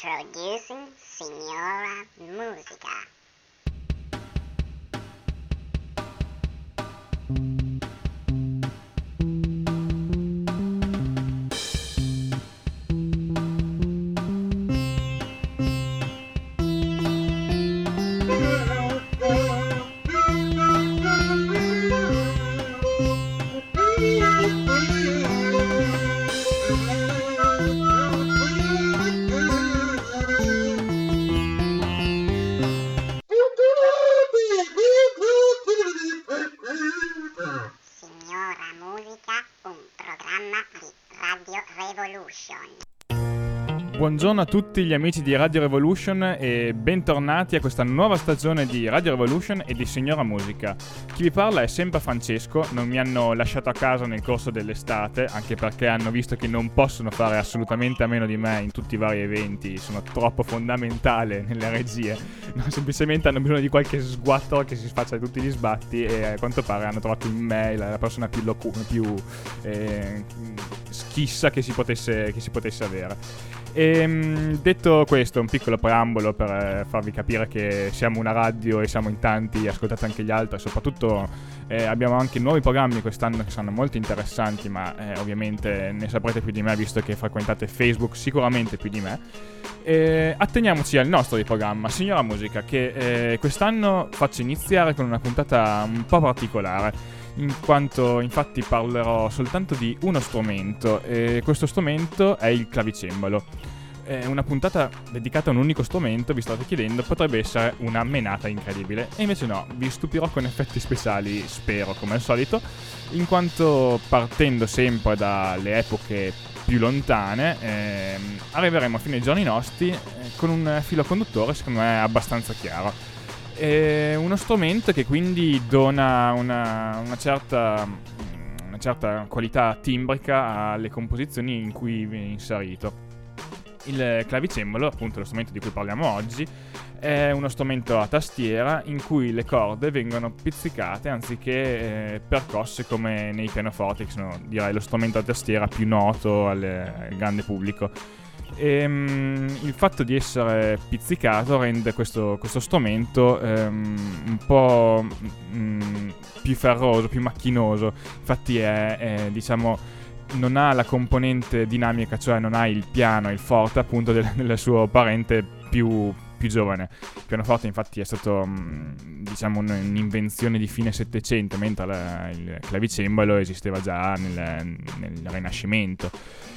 Introducing Signora Musica. Signora Musica, un programma di Radio Revolution. Buongiorno a tutti gli amici di Radio Revolution e bentornati a questa nuova stagione di Radio Revolution e di Signora Musica. Chi vi parla è sempre Francesco, non mi hanno lasciato a casa nel corso dell'estate, anche perché hanno visto che non possono fare assolutamente a meno di me in tutti i vari eventi, sono troppo fondamentale nelle regie, no, semplicemente hanno bisogno di qualche sguatto che si faccia tutti gli sbatti e a quanto pare hanno trovato in me la persona più schissa che si potesse avere. Detto questo, un piccolo preambolo per farvi capire che siamo una radio e siamo in tanti, ascoltate anche gli altri, e soprattutto abbiamo anche nuovi programmi quest'anno che sono molto interessanti, ma ovviamente ne saprete più di me visto che frequentate Facebook sicuramente più di me. Atteniamoci al nostro di programma Signora Musica, che quest'anno faccio iniziare con una puntata un po' particolare, in quanto infatti parlerò soltanto di uno strumento, e questo strumento è il clavicembalo. Una puntata dedicata a un unico strumento, vi state chiedendo, potrebbe essere una menata incredibile, e invece no, vi stupirò con effetti speciali, spero, come al solito, in quanto partendo sempre dalle epoche più lontane arriveremo a fine giorni nostri con un filo conduttore secondo me abbastanza chiaro. È uno strumento che quindi dona una certa qualità timbrica alle composizioni in cui viene inserito. Il clavicembalo, appunto lo strumento di cui parliamo oggi, è uno strumento a tastiera in cui le corde vengono pizzicate anziché percosse come nei pianoforti, che sono direi lo strumento a tastiera più noto al grande pubblico. Il fatto di essere pizzicato rende questo strumento un po' più ferroso, più macchinoso. Infatti è diciamo non ha la componente dinamica, cioè non ha il piano, il forte appunto del suo parente più giovane. Il pianoforte infatti è stato diciamo un'invenzione di fine Settecento, mentre il clavicembalo esisteva già nel Rinascimento.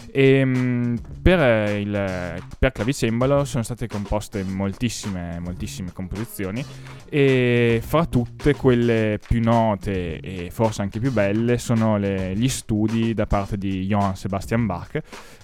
E per clavicembalo sono state composte moltissime composizioni, e fra tutte quelle più note e forse anche più belle sono gli studi da parte di Johann Sebastian Bach,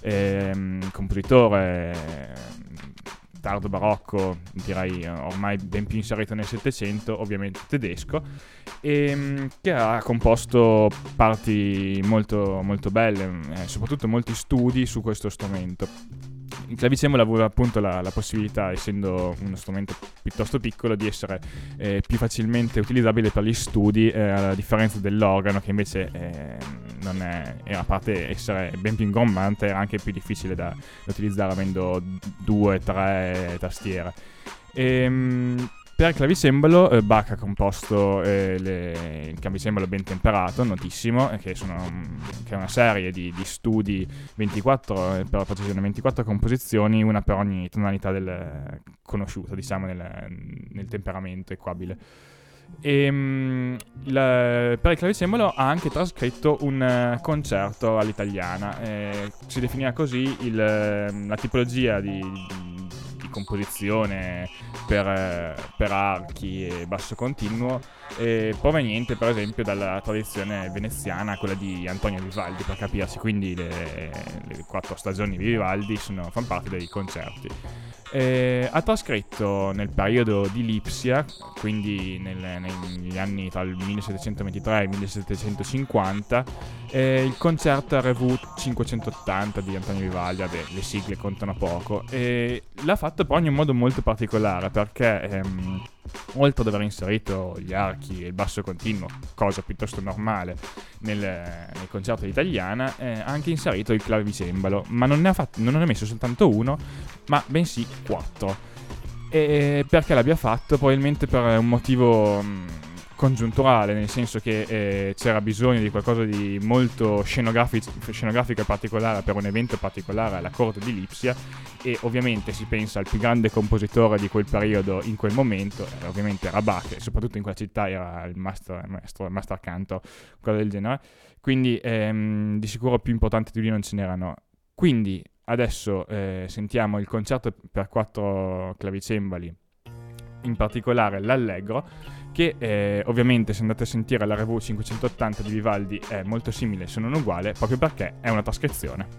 compositore tardo barocco, direi ormai ben più inserito nel Settecento, ovviamente tedesco, e che ha composto parti molto, molto belle, soprattutto molti studi su questo strumento. Il clavicembalo aveva appunto la possibilità, essendo uno strumento piuttosto piccolo, di essere più facilmente utilizzabile per gli studi, a differenza dell'organo, che invece non era, a parte essere ben più ingombante, era anche più difficile da utilizzare avendo 2-3 tastiere. Per il clavicembalo Bach ha composto il clavicembalo ben temperato, notissimo, che è una serie di studi, 24, per la precisione 24 composizioni, una per ogni tonalità conosciuta, diciamo, nel temperamento equabile. Per il clavicembalo ha anche trascritto un concerto all'italiana, si definiva così la tipologia di composizione per archi e basso continuo, proveniente per esempio dalla tradizione veneziana, quella di Antonio Vivaldi, per capirsi. Quindi le 4 stagioni di Vivaldi fanno parte dei concerti. Ha trascritto nel periodo di Lipsia, quindi negli anni tra il 1723 e il 1750, il concerto RV 580 di Antonio Vivaldi. Le sigle contano poco, e l'ha fatto però in un modo molto particolare, perché oltre ad aver inserito gli archi e il basso continuo, cosa piuttosto normale nel concerto italiana, ha anche inserito il clavicembalo, ma non ne ha messo soltanto uno, ma bensì 4. E perché l'abbia fatto? Probabilmente per un motivo congiunturale, nel senso che c'era bisogno di qualcosa di molto scenografico e particolare per un evento particolare alla corte di Lipsia, e ovviamente si pensa al più grande compositore di quel periodo in quel momento, ovviamente era Bach, e soprattutto in quella città era il master cantor, quello del genere, quindi di sicuro più importanti di lui non ce n'erano. Quindi adesso sentiamo il concerto per 4 clavicembali, in particolare l'Allegro, che ovviamente se andate a sentire la Revue 580 di Vivaldi è molto simile se non uguale, proprio perché è una trascrizione.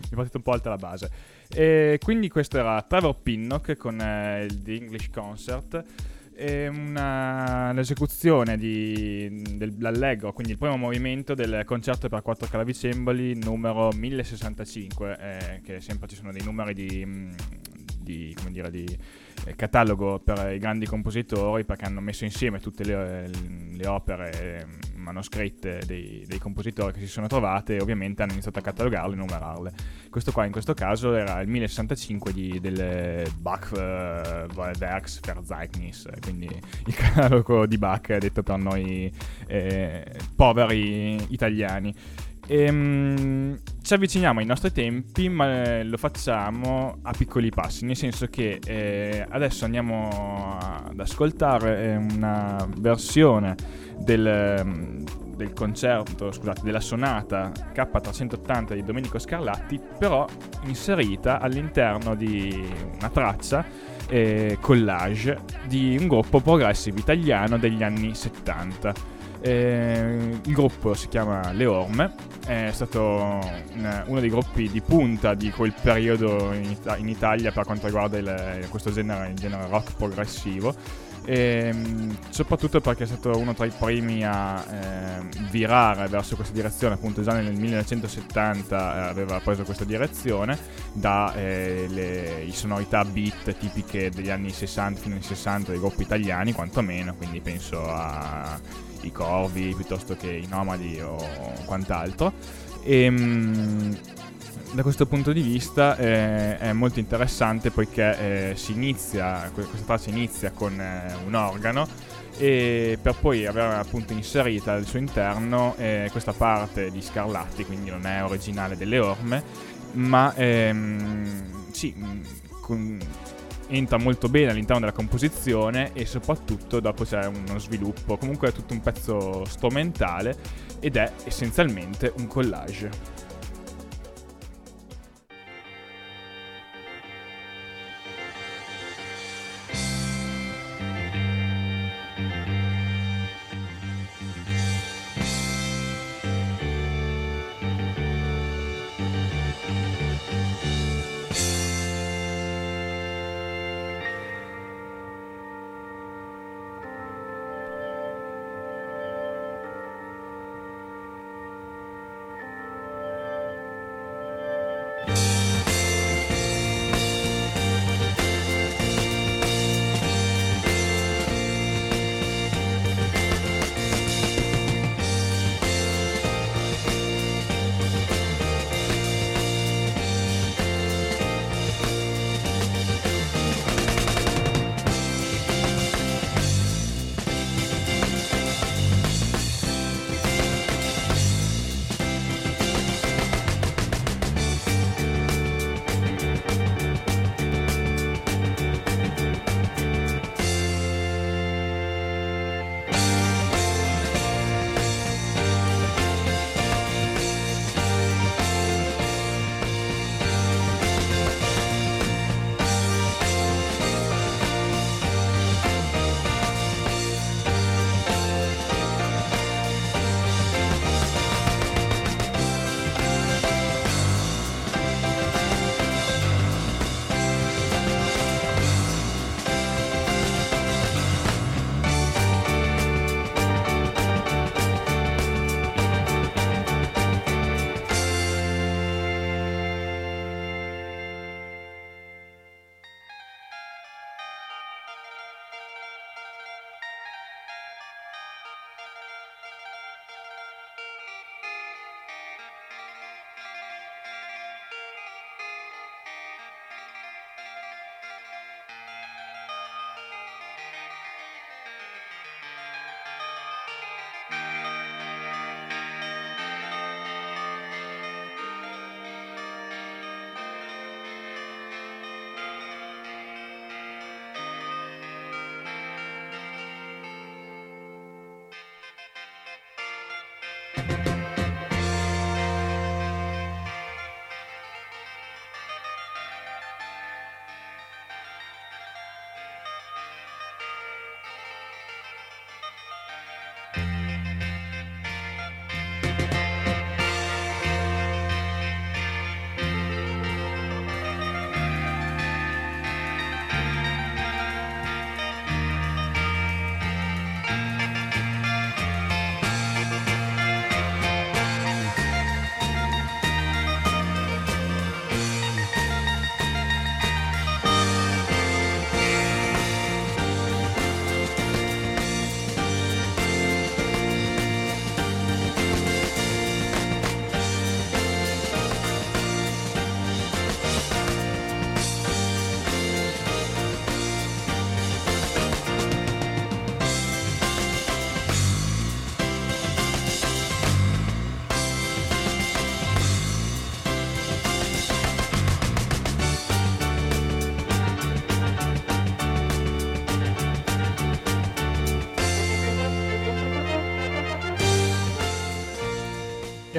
è partita un po' alta la base. E quindi questo era Trevor Pinnock con The English Concert. L'esecuzione dell'Allegro, quindi il primo movimento del concerto per quattro clavicembali numero 1065, che sempre ci sono dei numeri di catalogo per i grandi compositori, perché hanno messo insieme tutte le opere manoscritte dei compositori che si sono trovate, e ovviamente hanno iniziato a catalogarle e numerarle. Questo qua in questo caso era il 1065 del Bach Werksverzeichnis, quindi il catalogo di Bach detto per noi poveri italiani. Ci avviciniamo ai nostri tempi, ma lo facciamo a piccoli passi, nel senso che adesso andiamo ad ascoltare una versione del concerto, scusate, della sonata K380 di Domenico Scarlatti, però inserita all'interno di una traccia collage di un gruppo progressive italiano degli anni 70. Il gruppo si chiama Le Orme, è stato uno dei gruppi di punta di quel periodo in Italia per quanto riguarda questo genere rock progressivo, soprattutto perché è stato uno tra i primi a virare verso questa direzione. Appunto già nel 1970 aveva preso questa direzione le sonorità beat tipiche degli anni 60 fino agli 60 dei gruppi italiani, quantomeno, quindi penso a i Corvi piuttosto che i Nomadi o quant'altro. Da questo punto di vista è molto interessante, poiché questa traccia inizia con un organo, e per poi avere appunto inserita al suo interno questa parte di Scarlatti, quindi non è originale delle Orme, ma entra molto bene all'interno della composizione, e soprattutto dopo c'è uno sviluppo. Comunque è tutto un pezzo strumentale ed è essenzialmente un collage.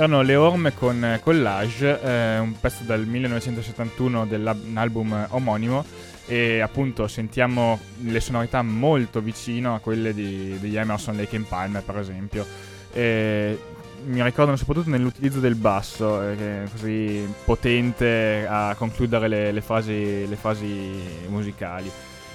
Erano Le Orme con Collage, un pezzo del 1971 dell'album omonimo, e appunto sentiamo le sonorità molto vicino a quelle degli Emerson, Lake and Palmer per esempio. Mi ricordano soprattutto nell'utilizzo del basso, che è così potente a concludere le frasi musicali.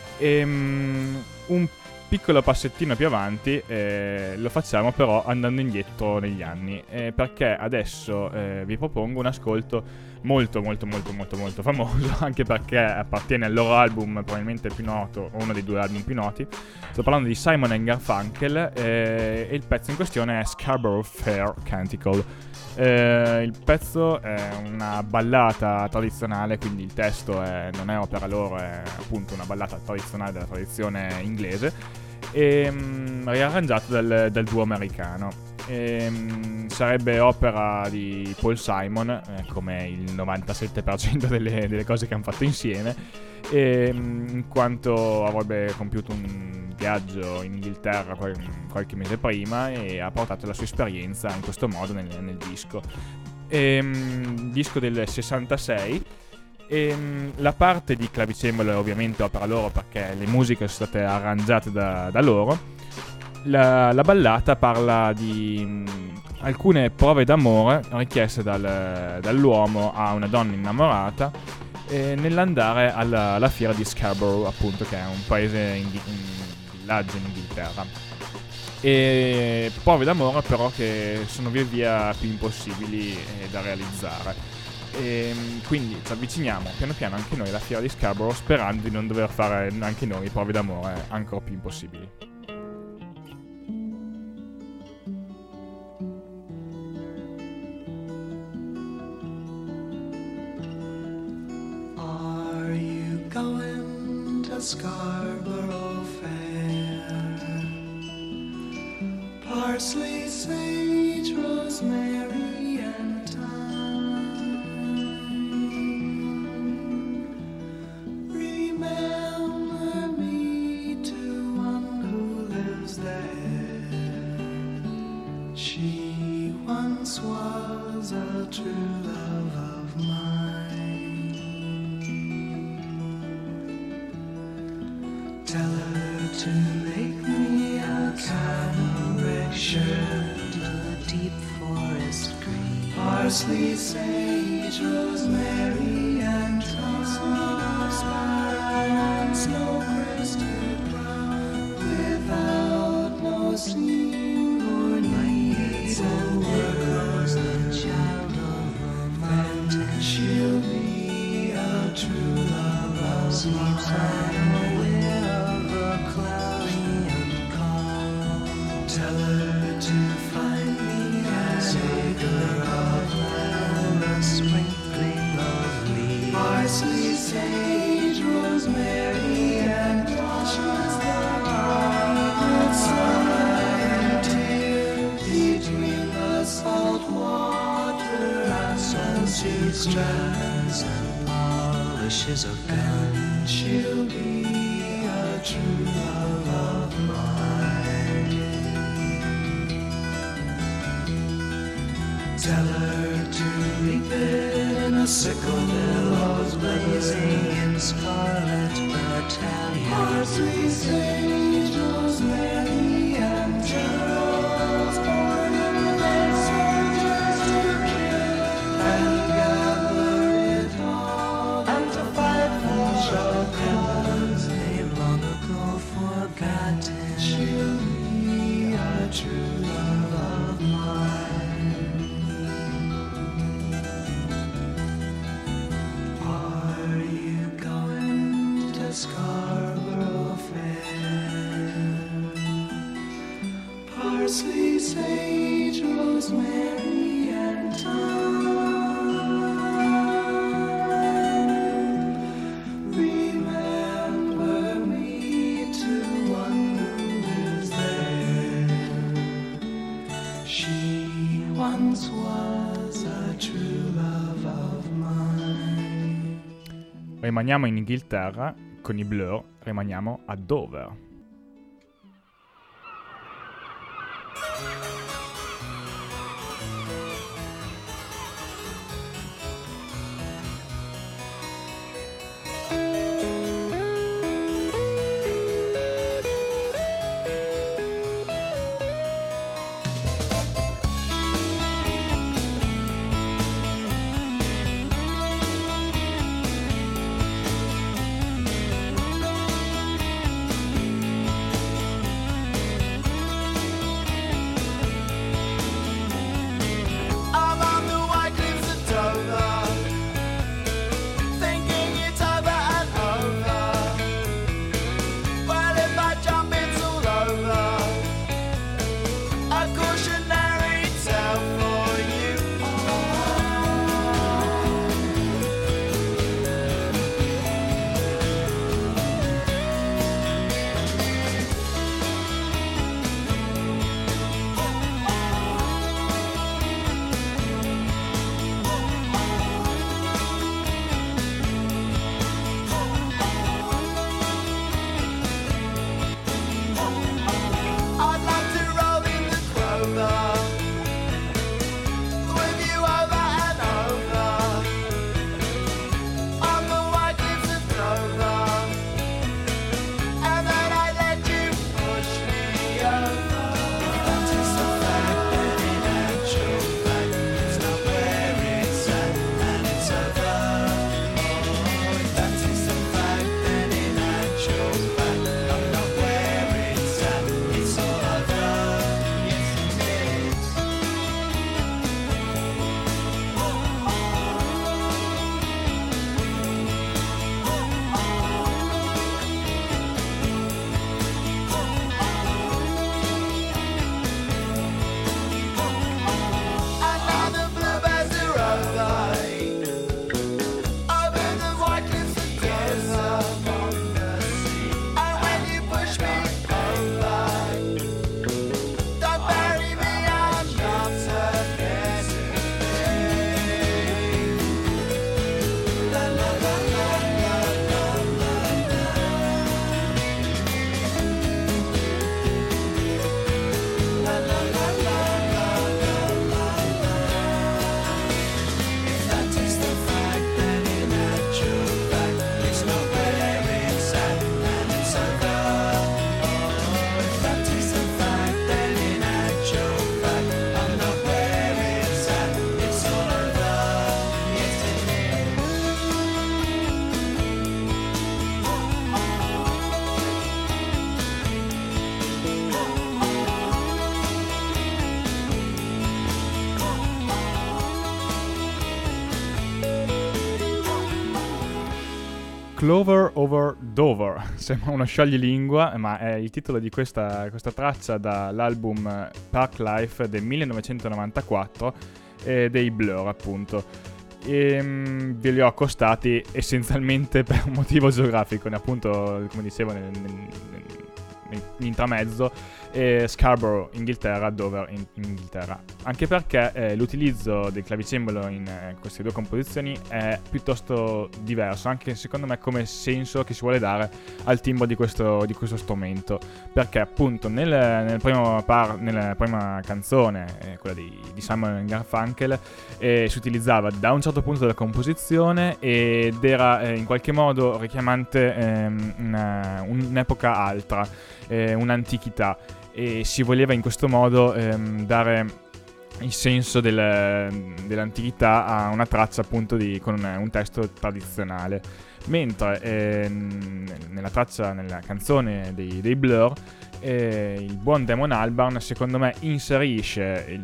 Un piccolo passettino più avanti lo facciamo però andando indietro negli anni, perché adesso vi propongo un ascolto molto famoso, anche perché appartiene al loro album probabilmente più noto, o uno dei due album più noti. Sto parlando di Simon & Garfunkel, e il pezzo in questione è Scarborough Fair Canticle. Il pezzo è una ballata tradizionale, quindi il testo non è opera loro, è appunto una ballata tradizionale della tradizione inglese, riarrangiato dal duo americano. Sarebbe opera di Paul Simon, come il 97% delle cose che hanno fatto insieme, in quanto avrebbe compiuto un viaggio in Inghilterra qualche mese prima e ha portato la sua esperienza in questo modo nel disco. Disco del 66. La parte di clavicembalo è ovviamente opera loro, perché le musiche sono state arrangiate da loro. La ballata parla di alcune prove d'amore richieste dall'uomo a una donna innamorata nell'andare alla fiera di Scarborough, appunto, che è un paese, un villaggio in Inghilterra. E prove d'amore però che sono via via più impossibili da realizzare. Quindi ci avviciniamo piano piano anche noi alla fiera di Scarborough, sperando di non dover fare anche noi prove d'amore ancora più impossibili. Scarborough Fair, parsley, sage, rosemary, and thyme. Remember me to one who lives there. She once was a true love of mine. Tell her to make me a cambric shirt, a deep forest green, parsley, sage, rosemary, and thyme, and snow-crested brown, without no seam or need, and there goes the child of romance. She'll be a true love of mine. Tell her to find me a acre of land, a sprinkling of leaves, parsley, sage, rosemary, and thyme, the sun tear between the salt water and salty strands, and polishes a gun. She'll be a true love of mine. Tell her to reap it in a sickle, billows blazing in scarlet battalion, parsley, sage, rosemary, and geraniums, ornament and soldiers to kill, and gather it all, and to fight for a cause they long ago forgotten. She'll be a true love of mine. Scarborough Fair, parsley, sage, rosemary, and thyme. Remember me to one who lives there. She once was a true love of mine. Rimaniamo in Inghilterra. Con i Blur rimaniamo a Dover. Clover Over Dover, sembra uno scioglilingua, ma è il titolo di questa traccia dall'album Park Life del 1994 dei Blur, appunto. E ve li ho accostati essenzialmente per un motivo geografico, appunto, come dicevo in intramezzo, Scarborough, Inghilterra, Dover, Inghilterra. Anche perché l'utilizzo del clavicembalo in queste due composizioni è piuttosto diverso, anche secondo me come senso che si vuole dare al timbro di questo strumento. Perché appunto nella prima canzone, quella di Simon & Garfunkel, si utilizzava da un certo punto della composizione ed era in qualche modo richiamante un'epoca altra, un'antichità, e si voleva in questo modo dare il senso dell'antichità a una traccia appunto con un testo tradizionale, mentre nella canzone dei Blur, il buon Damon Albarn secondo me inserisce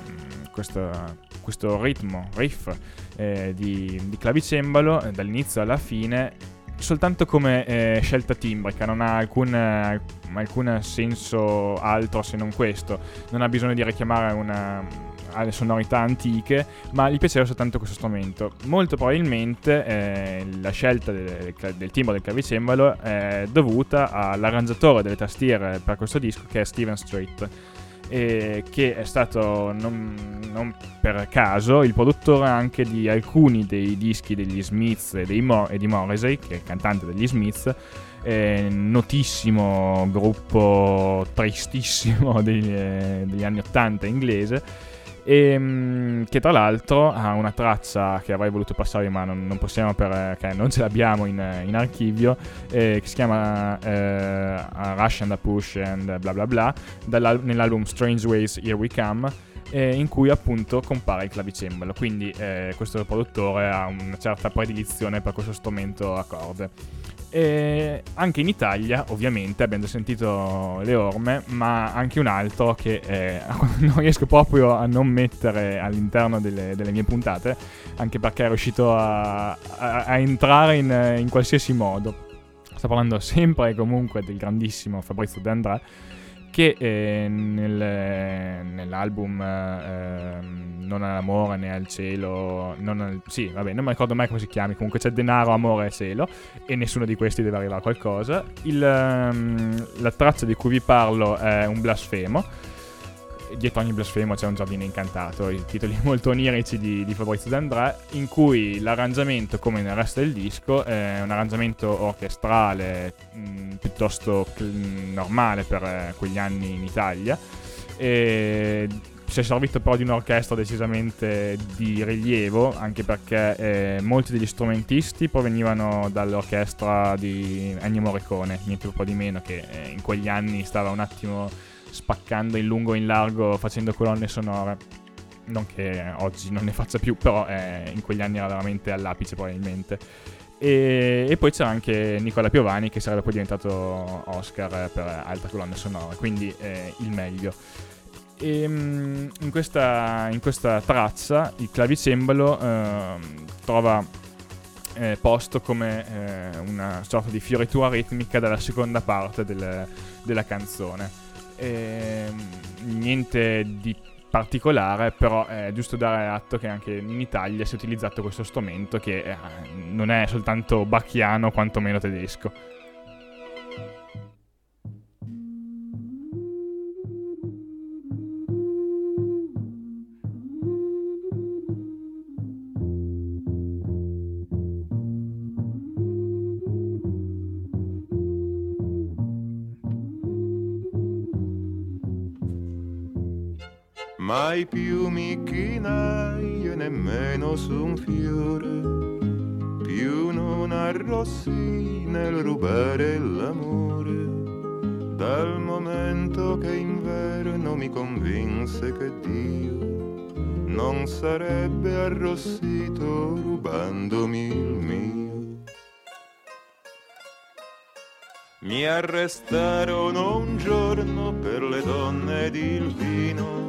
questo riff di clavicembalo dall'inizio alla fine soltanto come scelta timbrica, non ha alcun senso altro se non questo, non ha bisogno di richiamare alle sonorità antiche, ma gli piaceva soltanto questo strumento. Molto probabilmente la scelta del timbro del clavicembalo è dovuta all'arrangiatore delle tastiere per questo disco, che è Steven Strait, che è stato non per caso il produttore anche di alcuni dei dischi degli Smiths e di Morrissey, che è il cantante degli Smiths, notissimo gruppo tristissimo degli anni 80 inglese, e che tra l'altro ha una traccia che avrei voluto passare ma non possiamo perché non ce l'abbiamo in archivio, che si chiama Rush and a Push and bla bla bla, nell'album Strange Ways Here We Come, in cui appunto compare il clavicembalo. Quindi questo produttore ha una certa predilizione per questo strumento a corde. E anche in Italia ovviamente abbiamo già sentito le orme, ma anche un altro che non riesco proprio a non mettere all'interno delle mie puntate, anche perché è riuscito a entrare in qualsiasi modo. Sto parlando sempre e comunque del grandissimo Fabrizio De André, che nell'album Non all'amore né al cielo, non mi ricordo mai come si chiami, comunque c'è denaro, amore e cielo, e nessuno di questi deve arrivare a qualcosa. La traccia di cui vi parlo è un blasfemo. Dietro ogni blasfemo c'è un giardino incantato, i titoli molto onirici di Fabrizio De André, in cui l'arrangiamento, come nel resto del disco, è un arrangiamento orchestrale piuttosto normale per quegli anni in Italia, e si è servito però di un'orchestra decisamente di rilievo, anche perché molti degli strumentisti provenivano dall'orchestra di Ennio Morricone, niente un po' di meno, che in quegli anni stava un attimo spaccando in lungo e in largo facendo colonne sonore. Non che oggi non ne faccia più, però in quegli anni era veramente all'apice probabilmente. E poi c'era anche Nicola Piovani, che sarebbe poi diventato Oscar per altre colonne sonore, quindi il meglio. E in questa traccia il clavicembalo trova posto come una sorta di fioritura ritmica dalla seconda parte della canzone. Niente di particolare, però è giusto dare atto che anche in Italia si è utilizzato questo strumento, che non è soltanto bacchiano, quantomeno tedesco. Mai più mi chinai e nemmeno su un fiore, più non arrossi nel rubare l'amore, dal momento che inverno mi convinse che Dio non sarebbe arrossito rubandomi il mio. Mi arrestarono un giorno per le donne ed il vino,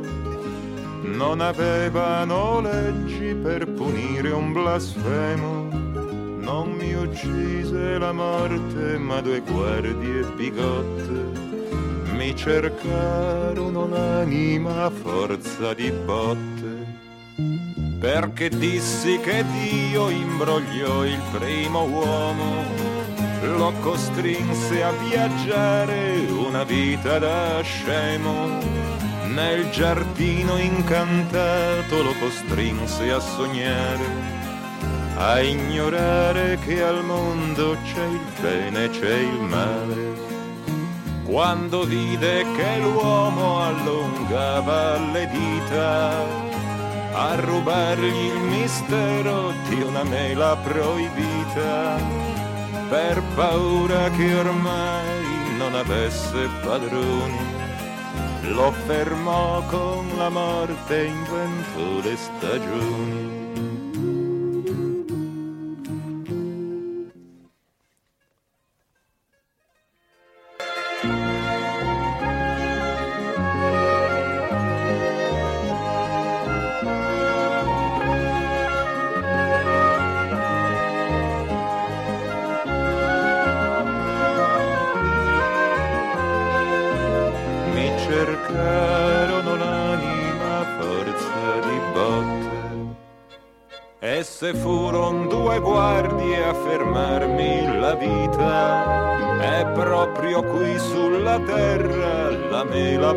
non avevano leggi per punire un blasfemo, non mi uccise la morte, ma 2 guardie bigotte mi cercarono l'anima a forza di botte, perché dissi che Dio imbrogliò il primo uomo, lo costrinse a viaggiare una vita da scemo, nel giardino incantato lo costrinse a sognare, a ignorare che al mondo c'è il bene e c'è il male. Quando vide che l'uomo allungava le dita a rubargli il mistero di una mela proibita, per paura che ormai non avesse padroni, lo fermò con la morte e inventò le stagioni. Cercarono l'anima a forza di botte, esse furon 2 guardie a fermarmi la vita, è proprio qui sulla terra la mela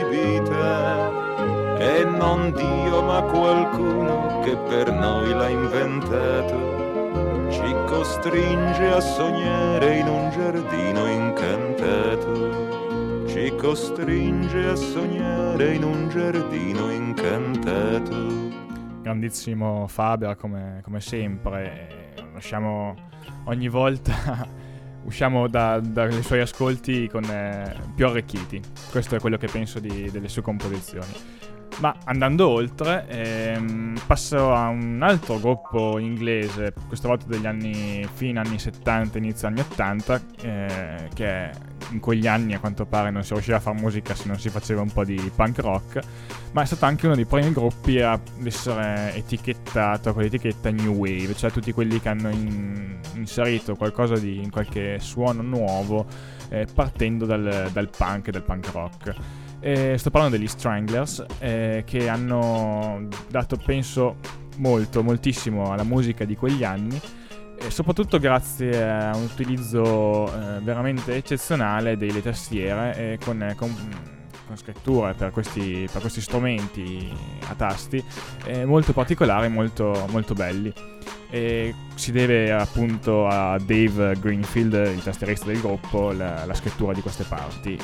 proibita, e non Dio ma qualcuno che per noi l'ha inventato, ci costringe a sognare in un giardino incantato, ci costringe a sognare in un giardino incantato. Grandissimo Faber come sempre, lasciamo ogni volta usciamo dai suoi ascolti con più arricchiti. Questo è quello che penso delle sue composizioni. Ma andando oltre, passo a un altro gruppo inglese, questa volta degli fine anni 70, inizio anni 80, che in quegli anni a quanto pare non si riusciva a fare musica se non si faceva un po' di punk rock, ma è stato anche uno dei primi gruppi ad essere etichettato con l'etichetta New Wave, cioè tutti quelli che hanno inserito qualcosa in qualche suono nuovo, partendo dal punk e dal punk rock. Sto parlando degli Stranglers, che hanno dato, penso, moltissimo alla musica di quegli anni, e soprattutto grazie a un utilizzo veramente eccezionale delle tastiere, con scritture per questi strumenti a tasti molto particolari, molto belli. E si deve appunto a Dave Greenfield, il tastierista del gruppo, la scrittura di queste parti.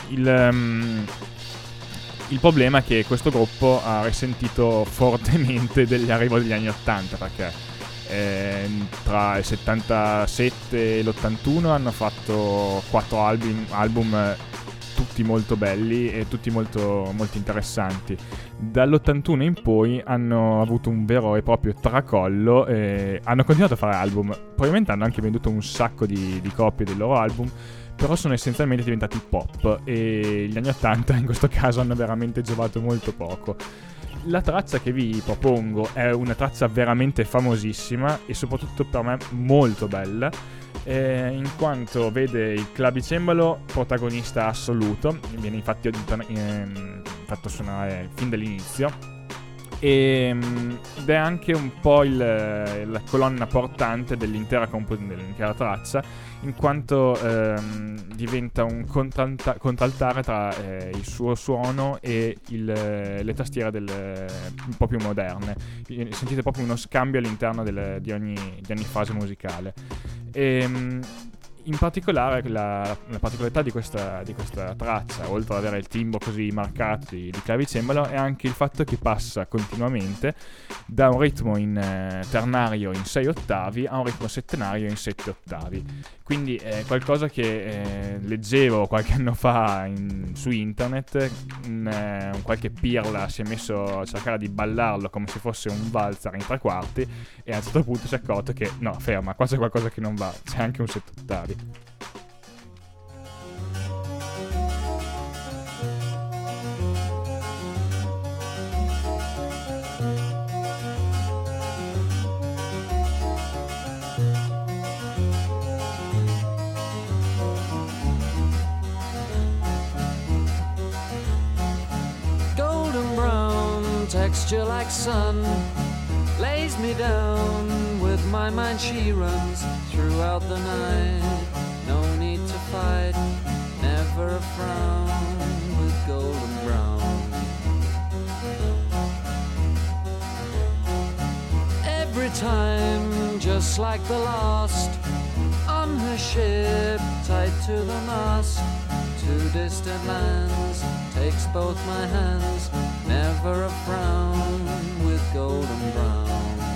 Il problema è che questo gruppo ha risentito fortemente dell'arrivo degli anni 80, perché tra il 77 e l'81 hanno fatto 4 album tutti molto belli e tutti molto interessanti. Dall'81 in poi hanno avuto un vero e proprio tracollo e hanno continuato a fare album. Probabilmente hanno anche venduto un sacco di copie dei loro album, però sono essenzialmente diventati pop, e gli anni 80 in questo caso hanno veramente giovato molto poco. La traccia che vi propongo è una traccia veramente famosissima e soprattutto per me molto bella, in quanto vede il clavicembalo protagonista assoluto, viene infatti fatto suonare fin dall'inizio, ed è anche un po' la colonna portante dell'intera traccia, in quanto diventa un contraltare tra il suo suono e le tastiere un po' più moderne. Sentite proprio uno scambio all'interno di ogni fase musicale. In particolare la particolarità di questa traccia, oltre ad avere il timbro così marcato di clavicembalo, è anche il fatto che passa continuamente da un ritmo in ternario in 6 ottavi a un ritmo settenario in 7 ottavi. Quindi è qualcosa che leggevo qualche anno fa su internet. Un qualche pirla si è messo a cercare di ballarlo come se fosse un valzer in 3/4, e a un certo punto si è accorto che no, ferma, qua c'è qualcosa che non va, c'è anche un 7 ottavi. soldier like sun lays me down. With my mind she runs throughout the night. No need to fight, never a frown, with golden brown. Every time, just like the last, on her ship, tied to the mast, to distant lands, takes both my hands, never a frown, with golden brown.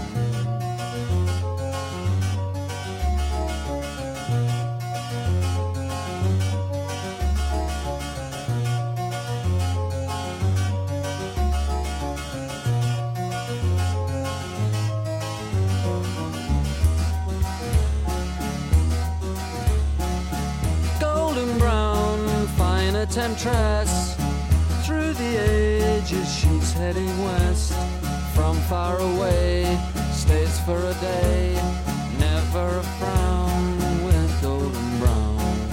Temptress, through the ages she's heading west. From far away, stays for a day, never a frown, with golden brown.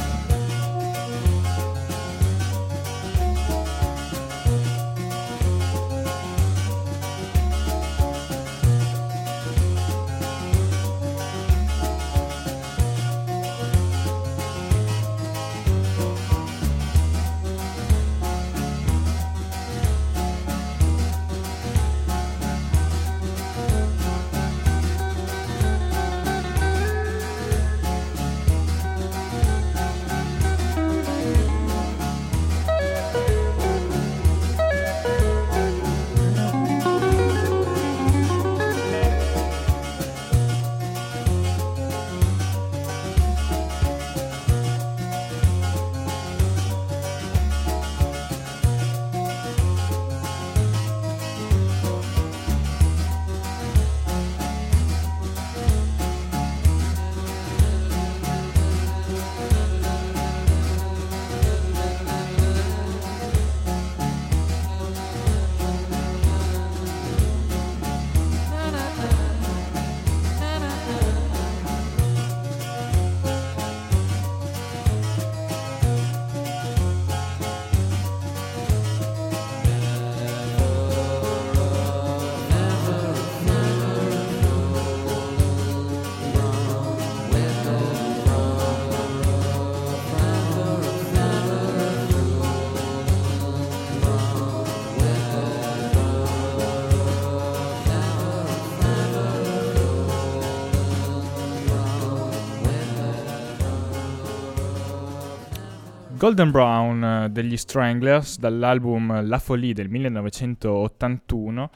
Golden Brown degli Stranglers dall'album La Folie del 1981.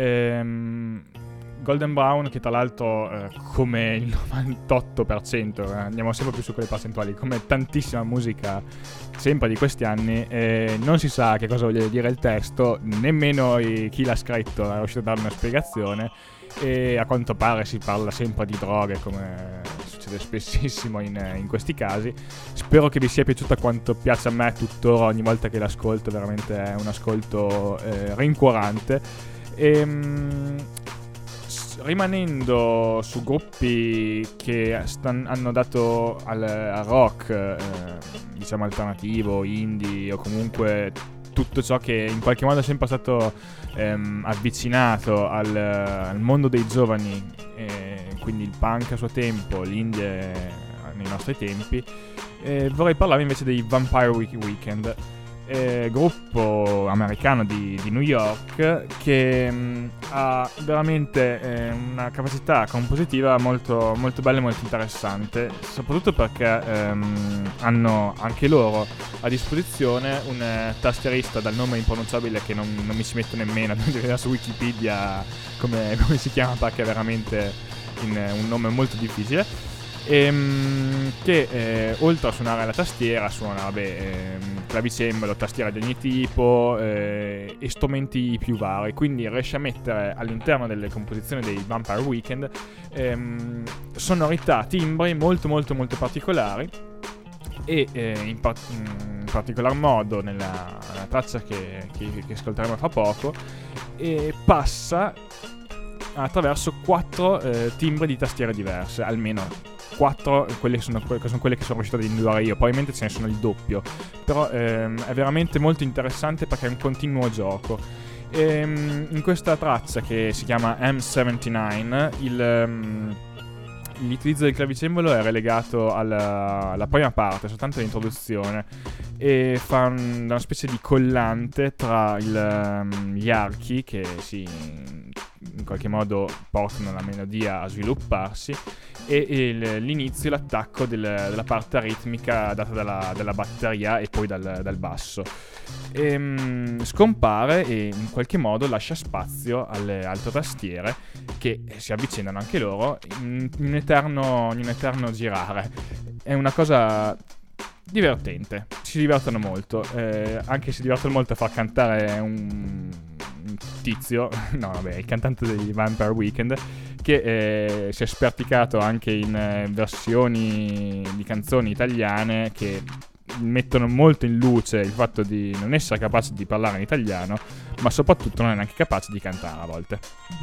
Golden Brown che tra l'altro come il 98%, andiamo sempre più su quelle percentuali, come tantissima musica sempre di questi anni, non si sa che cosa voglia dire il testo, nemmeno chi l'ha scritto è riuscito a dare una spiegazione, e a quanto pare si parla sempre di droghe, come succede spessissimo in questi casi. Spero che vi sia piaciuta quanto piace a me tuttora ogni volta che l'ascolto, veramente è un ascolto rincuorante. Rimanendo su gruppi che hanno dato al rock, diciamo alternativo, indie, o comunque tutto ciò che in qualche modo è sempre stato avvicinato al mondo dei giovani, quindi il punk a suo tempo, l'indie nei nostri tempi, vorrei parlare invece dei Vampire Weekend, gruppo americano di New York che ha veramente una capacità compositiva molto, molto bella e molto interessante, soprattutto perché hanno anche loro a disposizione un tastierista dal nome impronunciabile che non mi ci metto nemmeno, devo vedere su Wikipedia come si chiama, perché è veramente un nome molto difficile. Che oltre a suonare la tastiera suona clavicembalo, tastiera di ogni tipo e strumenti più vari, quindi riesce a mettere all'interno delle composizioni dei Vampire Weekend sonorità, timbri molto molto molto particolari, e in particolar modo nella traccia che ascolteremo fra poco passa attraverso 4 timbri di tastiere diverse, almeno 4, quelle sono quelle che sono riuscito ad individuare io, probabilmente ce ne sono il doppio, però è veramente molto interessante perché è un continuo gioco. In questa traccia, che si chiama M79, l'utilizzo del clavicembalo è relegato alla prima parte, soltanto l'introduzione, e fa una specie di collante tra gli archi che in qualche modo portano la melodia a svilupparsi, e l'inizio e l'attacco della parte ritmica data dalla batteria e poi dal basso. Scompare e in qualche modo lascia spazio alle altre tastiere, che si avvicendano anche loro in un eterno girare. È una cosa divertente, si divertono molto, anche si divertono molto a far cantare un tizio, no vabbè, il cantante dei Vampire Weekend, che si è sperticato anche in versioni di canzoni italiane che mettono molto in luce il fatto di non essere capaci di parlare in italiano, ma soprattutto non è neanche capaci di cantare a volte.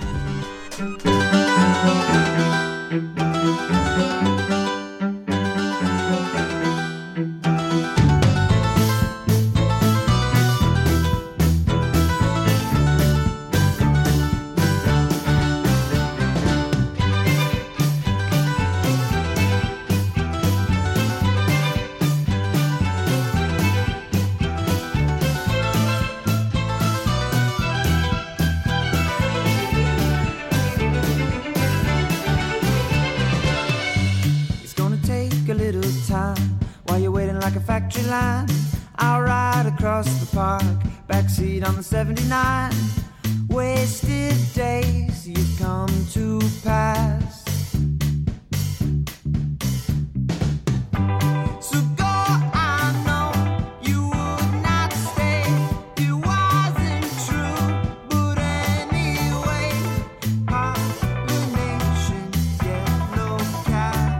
Factory line, I'll ride across the park, backseat on the 79. Wasted days you've come to pass. So go, I know you would not stay. It wasn't true, but anyway, pollination, yellow cat.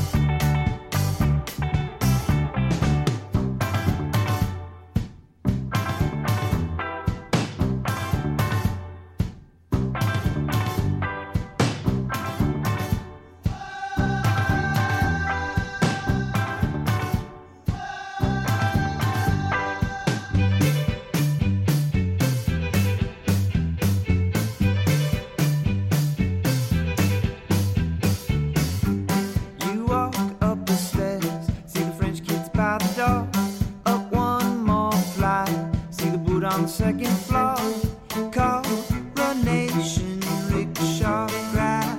Second floor, coronation rickshaw grab.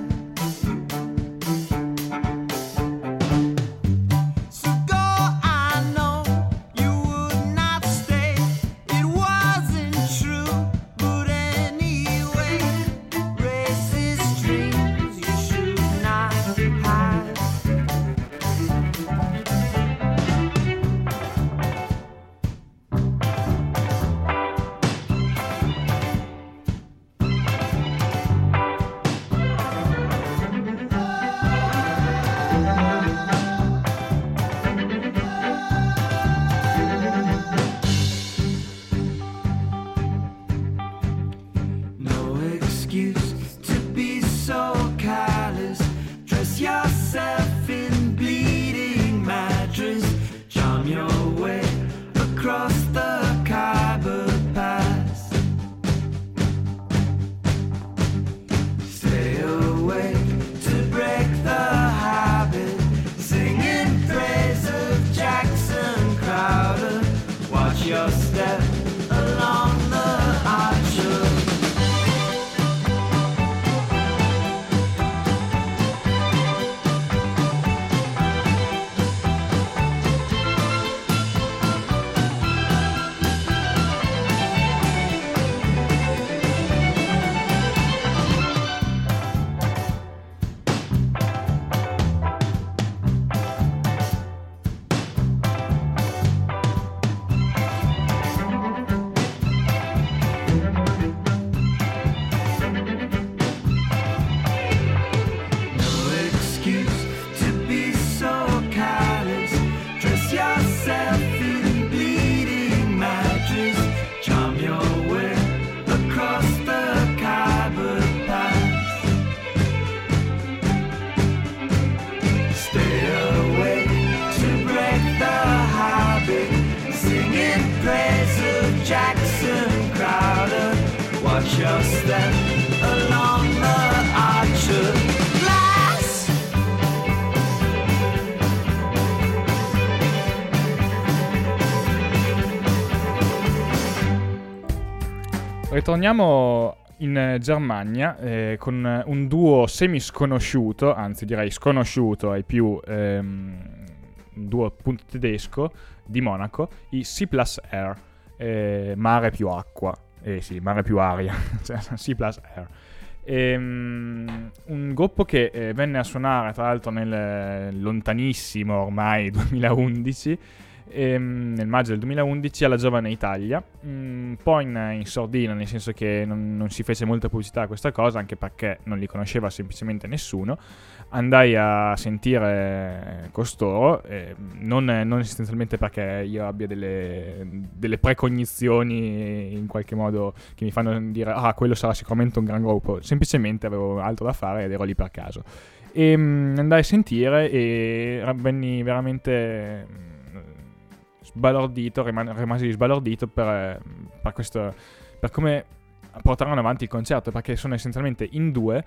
So go, I know you would not stay. It wasn't true, but anyway, racist dreams you should not hide. Your step along the arch of just then along the orchard glass. Ritorniamo in Germania con un duo semi-sconosciuto, anzi direi sconosciuto ai più, un duo appunto tedesco di Monaco, i C+R, mare più acqua, sì, mare più aria, cioè C+R. Un gruppo che venne a suonare tra l'altro nel lontanissimo ormai 2011, nel maggio del 2011 alla Giovane Italia, un po' in sordina, nel senso che non si fece molta pubblicità a questa cosa, anche perché non li conosceva semplicemente nessuno. Andai a sentire costoro, non essenzialmente perché io abbia delle precognizioni in qualche modo che mi fanno dire quello sarà sicuramente un gran gruppo, semplicemente avevo altro da fare ed ero lì per caso. E andai a sentire e venni veramente sbalordito, rimasi sbalordito per questo, per come portarono avanti il concerto, perché sono essenzialmente in due,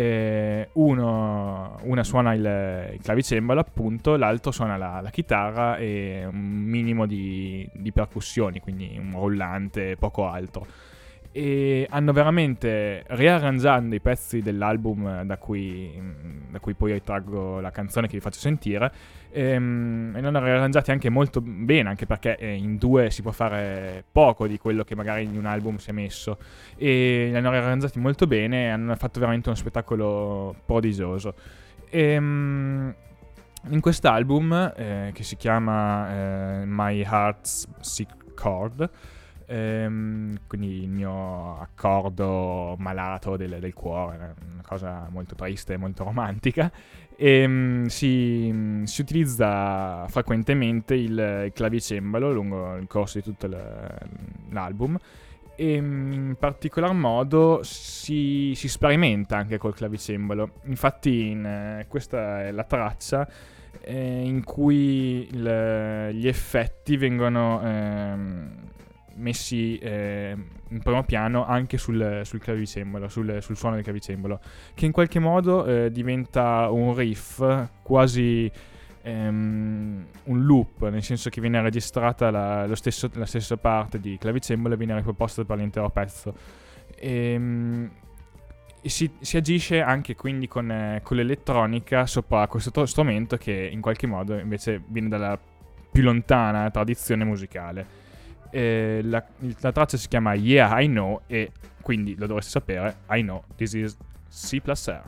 una suona il clavicembalo appunto, l'altro suona la chitarra e un minimo di percussioni, quindi un rullante, poco altro. E hanno veramente, riarrangiando i pezzi dell'album da cui poi traggo la canzone che vi faccio sentire, e li hanno riarrangiati anche molto bene, anche perché in due si può fare poco di quello che magari in un album si è messo, e li hanno riarrangiati molto bene e hanno fatto veramente uno spettacolo prodigioso. In quest'album che si chiama My Heart's Sick Chord, quindi il mio accordo malato del cuore, una cosa molto triste e molto romantica, e si utilizza frequentemente il clavicembalo lungo il corso di tutto l'album, e in particolar modo si sperimenta anche col clavicembalo. Infatti questa è la traccia in cui gli effetti vengono messi in primo piano anche sul clavicembalo, sul suono del clavicembalo, che in qualche modo diventa un riff, quasi un loop, nel senso che viene registrata la stessa parte di clavicembalo e viene riproposta per l'intero pezzo. E si agisce anche quindi con l'elettronica sopra questo strumento, che in qualche modo invece viene dalla più lontana tradizione musicale. La traccia si chiama Yeah I Know, e quindi lo dovreste sapere, I know this is C+R.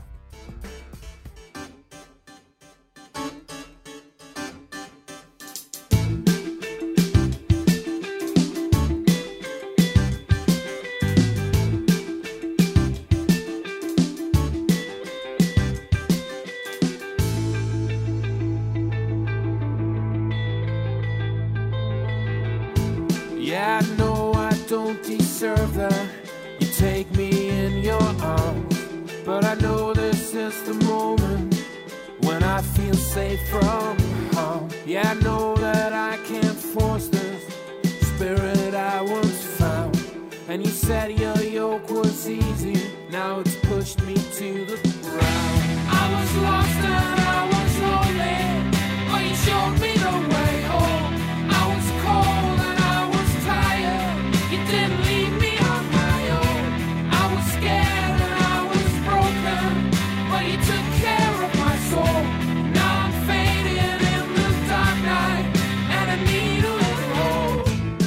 Yeah, I know I don't deserve that. You take me in your arms, but I know this is the moment when I feel safe from harm. Yeah, I know that I can't force this spirit I once found. And you said your yoke was easy, now it's pushed me to the ground. I was lost and I was lonely, but you showed me the way home. I was cold and I was tired, you didn't leave me on my own. I was scared and I was broken, but you took care of my soul. Now I'm fading in the dark night, and I need a little hope.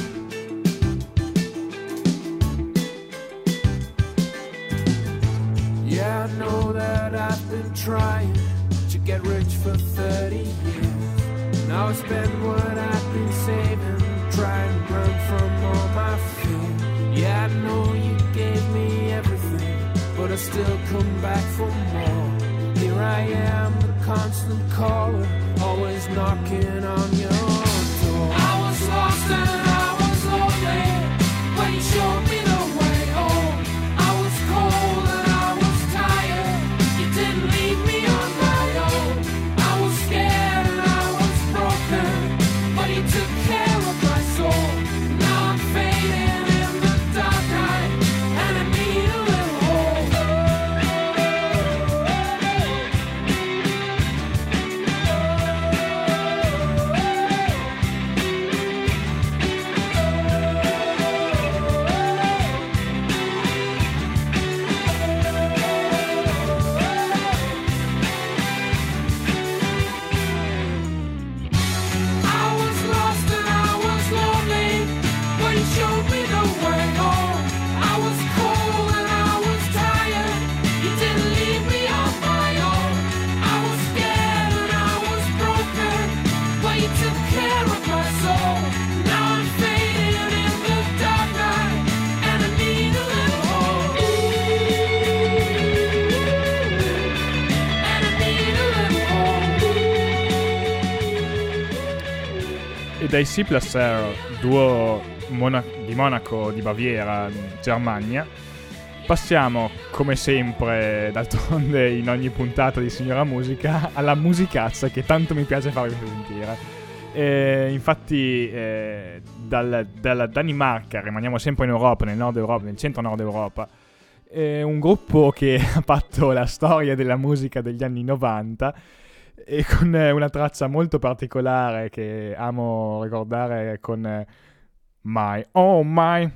Yeah, I know that I've been trying to get rich for 30 years. Now I spend what I've been saving, trying to run from all my fear. Yeah, I know you gave me everything, but I still come back for more. Here I am, the constant caller, always knocking on your door. I was lost and I was lonely, but you showed me the way home. I was cold and I was tired, you didn't leave me on my own. I was scared and I was broken, but you took care of my soul. Now I'm fading in the dark night, and I need E dai C plus R, duo di Monaco, di Baviera, Germania, passiamo, come sempre, d'altronde in ogni puntata di Signora Musica, alla musicazza che tanto mi piace farvi sentire. Infatti dalla Danimarca, rimaniamo sempre in Europa, nel nord Europa, nel centro-nord Europa, un gruppo che ha fatto la storia della musica degli anni 90 e con una traccia molto particolare che amo ricordare con My Oh My.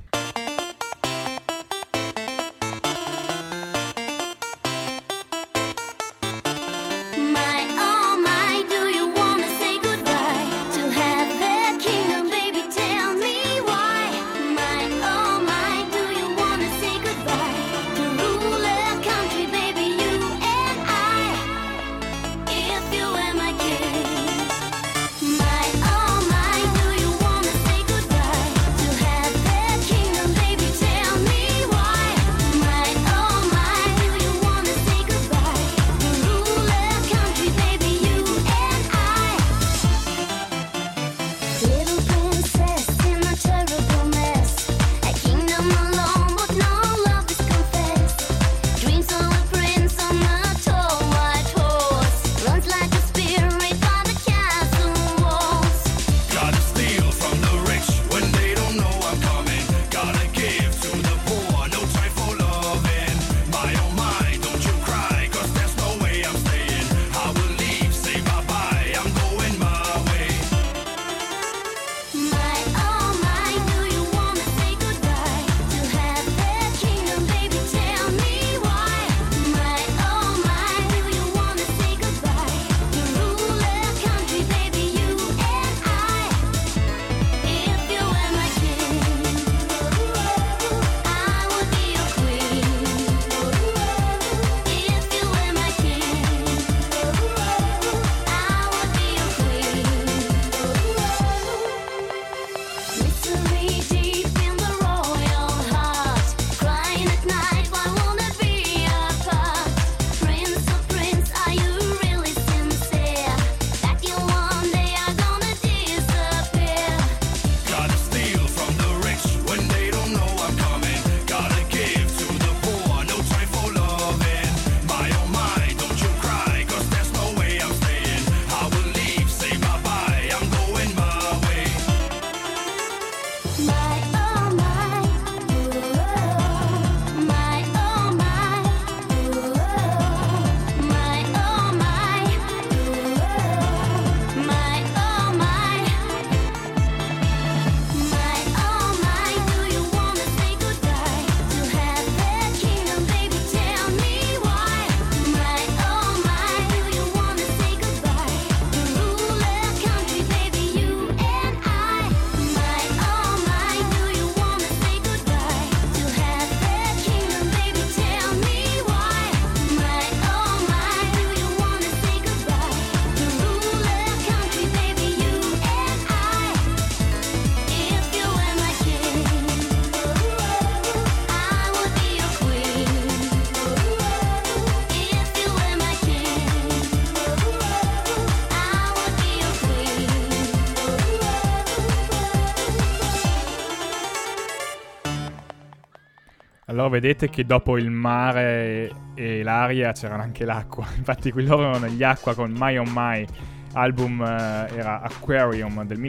Allora vedete che dopo il mare e l'aria c'era anche l'acqua. Infatti qui loro erano negli acqua con My Oh My. Album era Aquarium del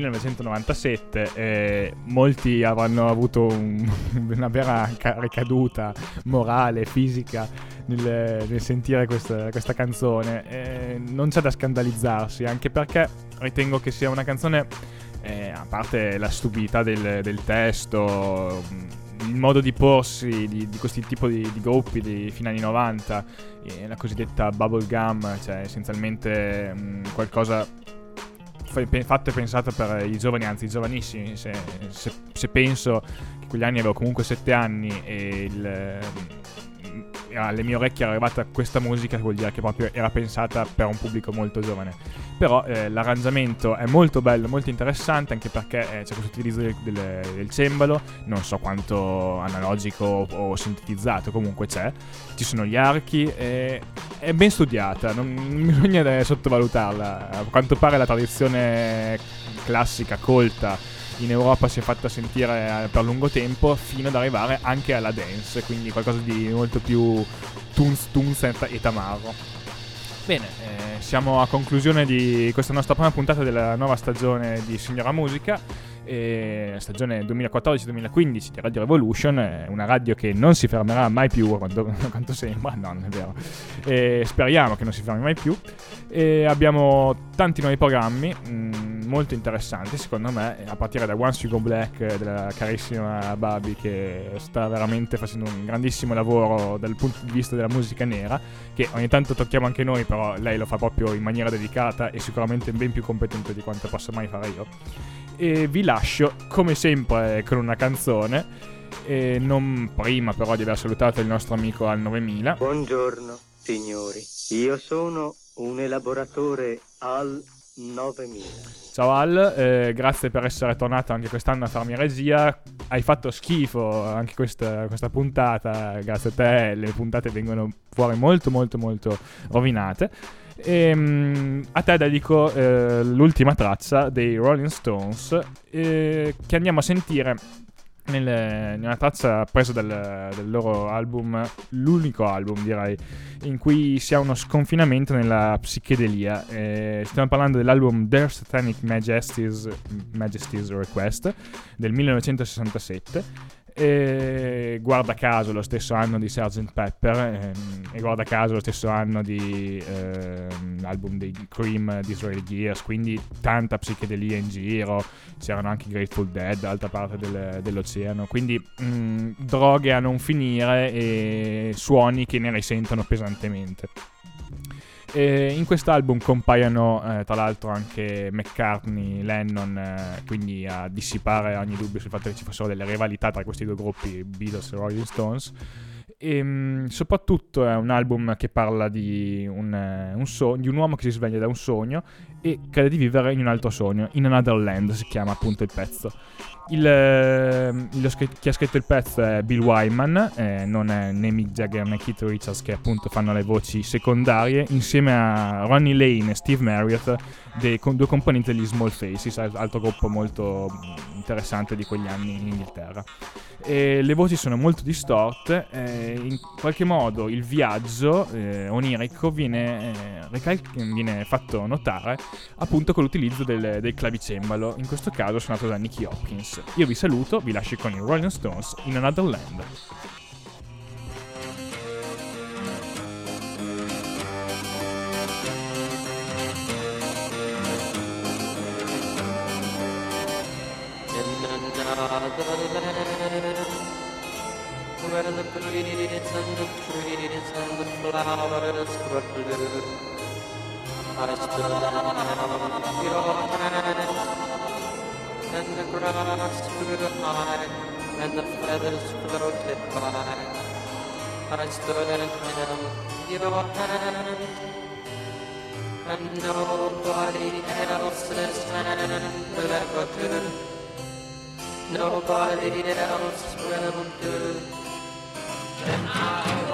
1997 e molti avranno avuto una vera ricaduta morale, fisica nel sentire questa canzone. Non c'è da scandalizzarsi, anche perché ritengo che sia una canzone, a parte la stupidità del testo, il modo di porsi di questi tipo di gruppi di fine anni 90, la cosiddetta bubblegum, cioè essenzialmente qualcosa fatto e pensato per i giovani, anzi i giovanissimi. Se penso che quegli anni avevo comunque 7 anni e alle mie orecchie era arrivata questa musica, vuol dire che proprio era pensata per un pubblico molto giovane. Però l'arrangiamento è molto bello, molto interessante, anche perché c'è questo utilizzo del cembalo, non so quanto analogico o sintetizzato, comunque c'è, ci sono gli archi, è ben studiata, non bisogna sottovalutarla. A quanto pare la tradizione classica, colta, in Europa si è fatta sentire per lungo tempo, fino ad arrivare anche alla dance, quindi qualcosa di molto più tunes e tamarro. Bene, siamo a conclusione di questa nostra prima puntata della nuova stagione di Signora Musica, stagione 2014-2015 di Radio Revolution, una radio che non si fermerà mai più, quanto sembra, no, non è vero, speriamo che non si fermi mai più. Abbiamo tanti nuovi programmi molto interessanti secondo me, a partire da Once You Go Black della carissima Babi, che sta veramente facendo un grandissimo lavoro dal punto di vista della musica nera, che ogni tanto tocchiamo anche noi, però lei lo fa proprio in maniera dedicata e sicuramente ben più competente di quanto possa mai fare io. E vi lascio come sempre con una canzone, non prima però di aver salutato il nostro amico Al 9000. Buongiorno signori, io sono un elaboratore Al 9000. Ciao Al, grazie per essere tornato anche quest'anno a farmi regia. Hai fatto schifo anche questa puntata, grazie a te le puntate vengono fuori molto molto molto rovinate. E a te dedico l'ultima traccia dei Rolling Stones, che andiamo a sentire nella traccia presa del loro album, l'unico album direi in cui si ha uno sconfinamento nella psichedelia. Stiamo parlando dell'album Their Satanic Majesty's Request del 1967. E guarda caso lo stesso anno di Sgt. Pepper, e guarda caso lo stesso anno di album dei Cream, di Israel Gears, quindi tanta psichedelia in giro. C'erano anche i Grateful Dead dall'altra parte dell'oceano, quindi droghe a non finire e suoni che ne risentono pesantemente. In quest'album compaiono tra l'altro anche McCartney, Lennon, quindi a dissipare ogni dubbio sul fatto che ci fossero delle rivalità tra questi due gruppi, Beatles e Rolling Stones. E soprattutto è un album che parla di un uomo che si sveglia da un sogno e crede di vivere in un altro sogno, In Another Land si chiama appunto il pezzo. Chi ha scritto il pezzo è Bill Wyman, non è né Mick Jagger né Keith Richards, che appunto fanno le voci secondarie, insieme a Ronnie Lane e Steve Marriott, due componenti degli Small Faces, altro gruppo molto interessante di quegli anni in Inghilterra. Le voci sono molto distorte, in qualche modo il viaggio onirico viene fatto notare appunto con l'utilizzo del clavicembalo, in questo caso suonato da Nicky Hopkins. Io vi saluto, vi lascio con i Rolling Stones, In Another Land. Where the breeze and the trees and the flowers were blue, I stood and held your hand, and the grass grew high, and the feathers floated by. I stood and held your hand, and nobody else's hand will ever do. Nobody else will do. And I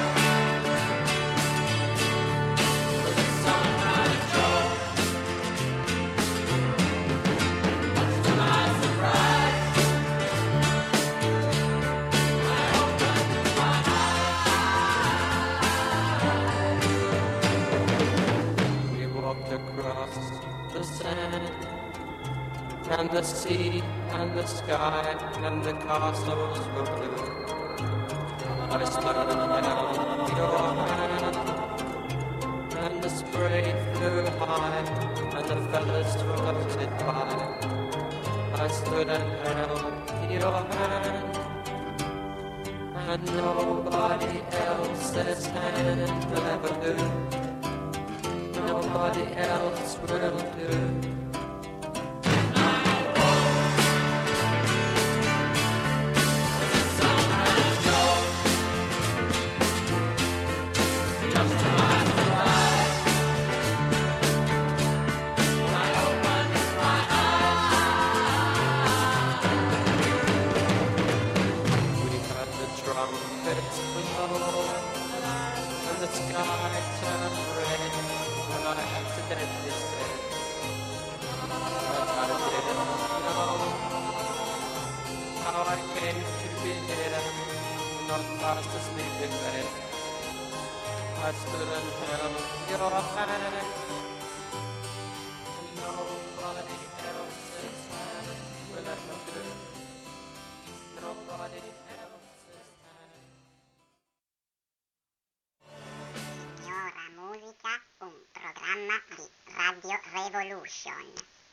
and the sea and the sky and the castles were blue. I stood and held your hand, and the spray flew high and the feathers floated by. I stood and held your hand, and nobody else's hand will ever do. Nobody else will do. was fast asleep in bed. I stood and held your hand. Nobody else's hand will ever do. Nobody else's hand. Signora Musica, un programma di Radio Revolution.